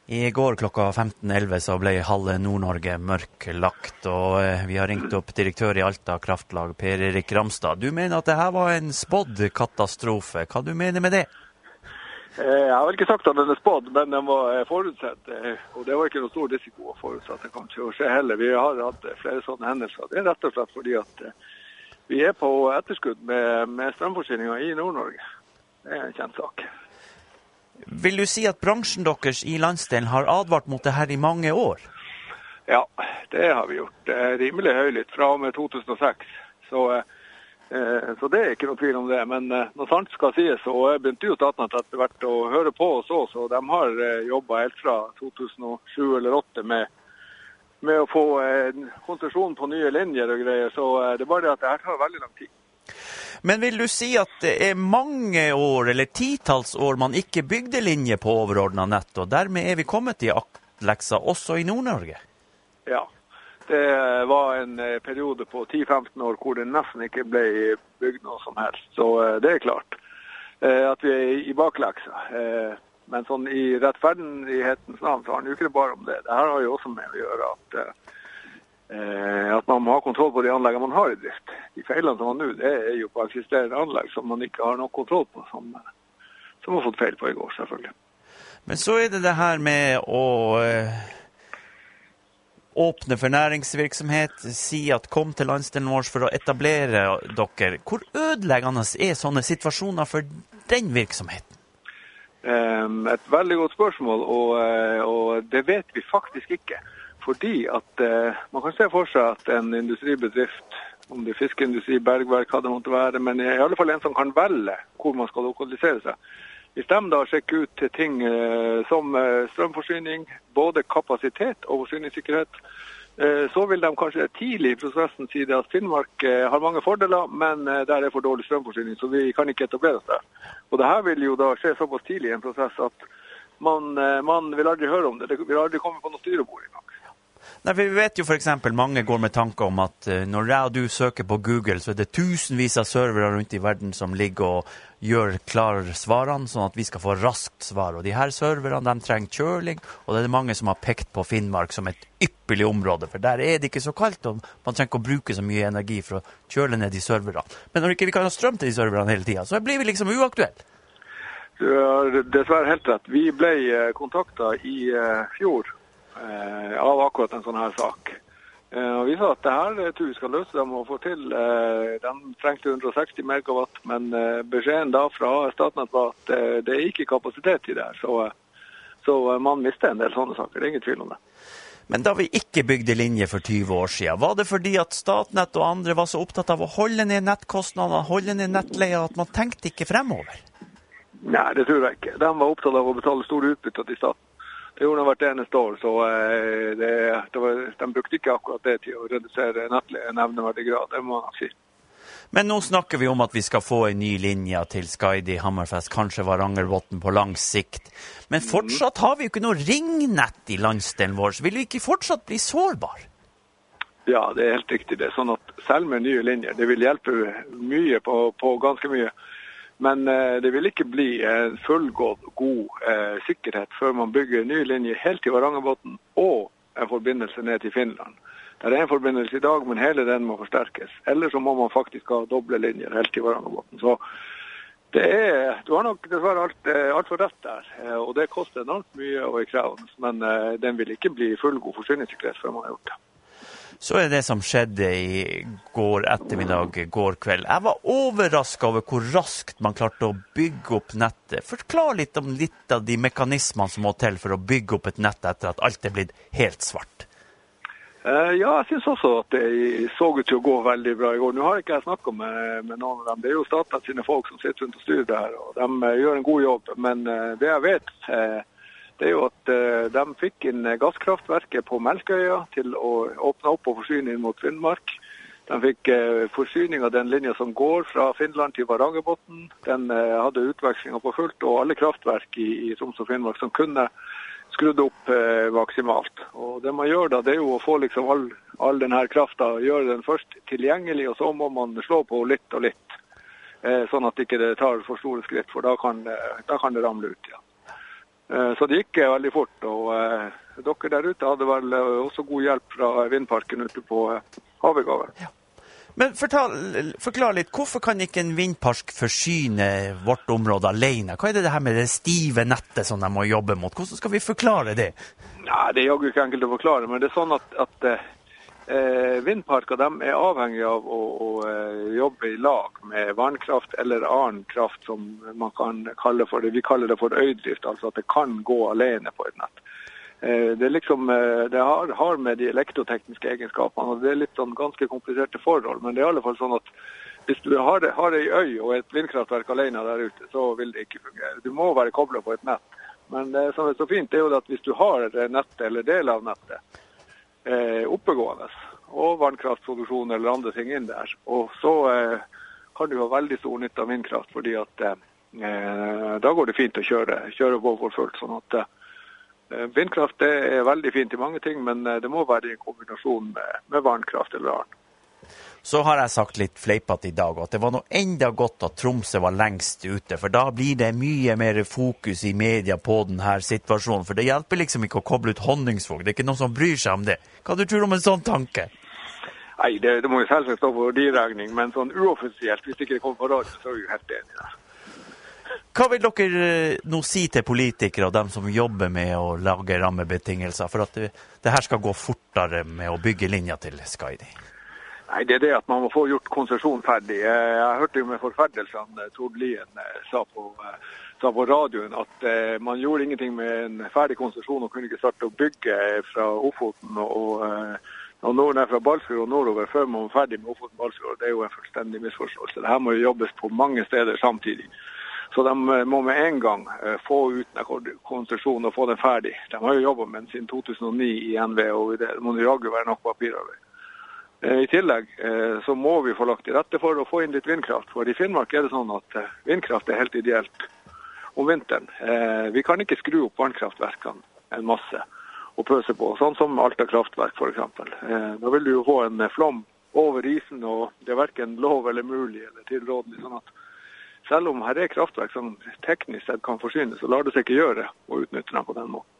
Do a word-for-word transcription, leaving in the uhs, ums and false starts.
I går klokka femten elleve så ble halve Nord-Norge mørklagt, og vi har ringt opp direktør i Alta Kraftlag, Per Erik Ramstad. Du mener at det her var en spådd katastrofe. Hva du mener med det? Jeg har vel ikke sagt at den er spådd, men den var forutsett. Og det var ikke noe stor risiko å forutsette. Det kan ikke skje heller. Vi har hatt flere sånne hendelser. Det er rett og slett fordi at vi er på etterskudd med, med strømforsyninger i Nord-Norge. Det er en kjent sak. Vil du si at bransjen deres i landsdelen har advart mot det her i mange år? Ja, det har vi gjort. Det er rimelig høylytt fra og med to tusen og seks. Så, eh, så det er ikke noe tvil om det. Men eh, når sant skal sies, så begynte jo Statnett etter hvert å høre på oss også. Og de har eh, jobbet helt fra to tusen og sju eller to tusen og åtte med, med å få eh, konsesjon på nye linjer og greier. Så eh, det er bare det at det her tar veldig lang tid. Men vil du si at det er mange år, eller titalls år, man ikke bygde linje på overordnet nett, og dermed er vi kommet i aktleksa også i Nord-Norge? Ja, det var en periode på ti til femten år hvor det nesten ikke ble bygd noe som helst, så det er klart at vi er i bakleksa. Men sånn i rettferdighetens navn så har han jo ikke bare om det. Det her har jo også med å gjøre at at man må ha kontroll på de anleggene man har i drift. De feilene som man nå, det er jo på eksisterende anlegg som man ikke har nok kontroll på, som, som har fått feil på i går, selvfølgelig. Men så er det det her med å øh, åpne for næringsvirksomhet, si at kom til landsdelen vår for å etablere dere. Hvor ødeleggende er sånne situasjoner for den virksomheten? Um, et veldig godt spørsmål, og, og det vet vi faktisk ikke. Fordi at eh, man kan se for seg at en industribedrift, om det er fiskeindustri, bergverk, hva det måtte være, men i alle fall en som kan velge hvor man skal lokalisere seg. Hvis de da sjekker ut ting eh, som eh, strømforsyning, både kapasitet og forsyningssikkerhet, eh, så vil de kanskje tidlig i prosessen si det at Finnmark eh, har mange fordeler, men eh, der er for dårlig strømforsyning, så vi kan ikke etablere oss der. Og det her vil jo da skje såpass tidlig i en prosess at man, eh, man vil aldri høre om det. Det vil aldri komme på noe styrebord i gang. Nei, vi vet jo for eksempel, mange går med tanker om at uh, når jeg og du søker på Google, så er det tusenvis av servere rundt i verden som ligger og gjør klar svarene, sånn at vi skal få raskt svar. Og de her serverne, de trenger kjøling, og det er mange som har pekt på Finnmark som et ypperlig område, for der er det ikke så kaldt, og man trenger ikke å bruke så mye energi for å kjøle ned de serverne. Men når ikke vi kan ha strøm til de serverne hele tiden, så blir vi liksom uaktuelle. Du har dessverre helt rett. Vi ble kontaktet i uh, fjor, av akkurat en sånn her sak. Og vi sa at det her jeg tror vi skal løse dem og få til. De trengte hundre og seksti megawatt, men beskjeden da fra Statnett var at det er ikke kapasitet i det her. Så, så man mister en del sånne saker, det er ingen tvil om det. Men da vi ikke bygde linje for tyve år siden, var det fordi at Statnett og andre var så opptatt av å holde ned nettkostnader, holde ned nettleia, at man tenkte ikke fremover? Nei, det tror jeg ikke. De var opptatt av å betale store utbytter til staten. Det gjorde det hvert eneste år, så det, det var, de brukte ikke akkurat det til å redusere nettleie nevneverdig grad, det må man si. Men nå snakker vi om at vi skal få en ny linje til Skaidi, Hammerfest, kanskje Varangerbotn på lang sikt. Men fortsatt har vi jo ikke noe ringnett i landsdelen vår, så vil vi ikke fortsatt bli sårbar? Ja, det er helt riktig det. Sånn at selv med nye linjer, det vil hjelpe mye på, på ganske mye. Men eh, det vil ikke bli en fullgod, god eh, sikkerhet før man bygger en ny linje helt til Varangerbotn og en forbindelse ned til Finland. Det er en forbindelse i dag, men hele den må forsterkes. Eller så må man faktisk ha doble linjer helt til Varangerbotn. Så det er, du har nok dessverre alt, alt for rett der, og det koster enormt mye og er krevende. Men eh, den vil ikke bli fullgod forsyningssikkerhet før man har gjort det. Så er det som skjedde i går ettermiddag, går kveld. Jeg var overrasket over hvor raskt man klarte å bygge opp nettet. Forklar litt om litt av de mekanismene som må til for å bygge opp et nett etter at alt er blitt helt svart. Uh, ja, jeg synes også at det så ut til å gå veldig bra i går. Nå har ikke jeg snakket med, med noen av dem. Det er jo Statnett sine folk som sitter rundt og styrer det her, og de uh, gjør en god jobb. Men uh, det jeg vet... Uh, Det er jo at uh, de fikk inn gasskraftverket på Melkøya til å åpne opp og forsyne inn mot Finnmark. De fikk uh, forsyning av den linja som går fra Finland til Varangerbotn. Den uh, hadde utvekslinger på fullt, og alle kraftverk i, i Troms og Finnmark som kunne skrudd opp uh, maksimalt. Og det man gjør da, det er jo å få liksom all, all denne kraften, gjøre den først tilgjengelig, og så må man slå på litt og litt, uh, sånn at ikke det tar for store skritt, for da kan, uh, da kan det ramle ut igjen. Ja. Så det gikk veldig fort, og og eh, dere der ute hadde vel også god hjelp fra vindparken ute på eh, Havegaven. Ja. Men fortal, forklar litt, hvorfor kan ikke en vindpark forsyne vårt område alene? Hva er det, det her med det stive nettet som de må jobbe mot? Hvordan skal vi forklare det? Nei, det er jo ikke enkelt å forklare, men det er sånn at, at eh, vindparker de er avhengige av å, å jobbe i lag med vannkraft eller annen kraft som man kan kalle for det. Vi kaller det for øydrift, altså at det kan gå alene på et nett. Det, er liksom, det har, har med de elektrotekniske egenskapene, og det er litt sånn ganske kompliserte forhold, men det er i alle fall sånn at hvis du har, har en øy og et vindkraftverk alene der ute, så vil det ikke fungere. Du må være koblet på et nett. Men det som er så fint, det er jo at hvis du har nettet eller del av nettet eh, oppegående, og vannkraftproduksjon eller andre ting inn der, og så eh, kan du ha veldig stor nytte av vindkraft, fordi at eh, da går det fint å kjøre, kjøre på for fullt, sånn at vindkraft det er veldig fint i mange ting, men det må være i en kombinasjon med, med vannkraft eller annet. Så har jeg sagt litt fleipet i dag, at det var noe enda godt at Tromsø var lengst ute, for da blir det mye mer fokus i media på denne situasjonen, for det hjelper liksom ikke å koble ut Honningsvåg, det er ikke noen som bryr seg om det. Hva du tror om en sånn tanke? Nei, det, det må jo selvsagt stå for diregning, men sånn uoffisielt, hvis ikke det kommer på radio, så er jeg jo helt enig der. Hva vil dere nå si til politikere og dem som jobber med å lage rammebetingelser for at det, det her skal gå fortere med å bygge linja til Skaidi? Nei, det er det at man må få gjort konsesjon ferdig. Jeg hørte jo med forferdelsene Tord Lien sa på, sa på radioen at man gjorde ingenting med en ferdig konsesjon og kunne ikke starte å bygge fra Ofoten og, og nord, fra Balsfjord og nordover før man var ferdig med Ofoten og Balsfjord. Det er jo en fullstendig misforståelse. Det her må jo jobbes på mange steder samtidig. Så de må med en gang få ut konsesjon og få den ferdig. De har jo jobbet med den siden to tusen og ni i N V E, og det må jo jaggu være nok papirarbeid. I tillegg så må vi få lagt til rette for å få inn litt vindkraft, for i Finnmark er det sånn at vindkraft er helt ideelt om vinteren. Vi kan ikke skru opp vannkraftverkene en masse og pøse på, sånn som Alta kraftverk for eksempel. Da vil du jo få en flom over isen, og det er hverken lov eller mulig eller tilrådelig, sånn at selv om her er kraftverk som teknisk sett kan forsyne, så lar det seg ikke gjøre å utnytte dem på den måten.